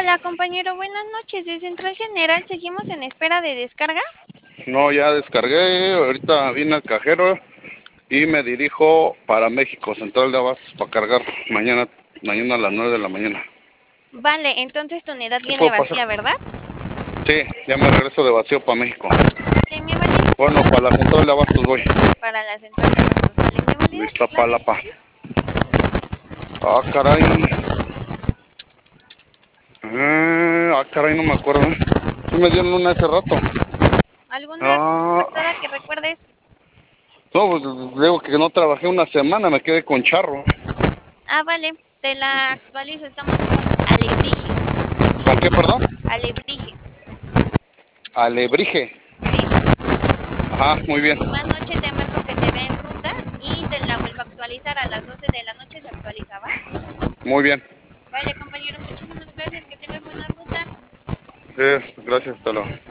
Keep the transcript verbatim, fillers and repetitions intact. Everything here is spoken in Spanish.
Hola, compañero, buenas noches. De Central General, ¿seguimos en espera de descarga? No, ya descargué, ahorita vine al cajero y me dirijo para México, Central de Abastos, para cargar mañana, mañana a las nueve de la mañana. Vale, entonces tu unidad ¿Sí viene puedo pasar? vacía, ¿verdad? Sí, ya me regreso de vacío para México. Vale, ¿me validas tu Bueno, para la Central de Abastos voy, para la Central de Abastos? Vale, ¿me de validas tu plan de Iztapalapa. estudios? Ah, caray. Eh, ah, caray, no me acuerdo. Sí me dieron una hace rato. ¿Alguna Ah, pasada que recuerdes? no, pues digo que no trabajé una semana, me quedé con charro. Ah, vale, te la actualizo. Estamos con Alebrije. ¿Con qué, perdón? Alebrije. Alebrije. Sí. Ajá, muy bien. Más noche te marco que te ve en ruta y te la vuelvo a actualizar. A las doce de la noche se actualiza, ¿va? Muy bien. Vale, compañero, muchísimas gracias. Que tengas buena ruta. Sí, gracias, hasta luego.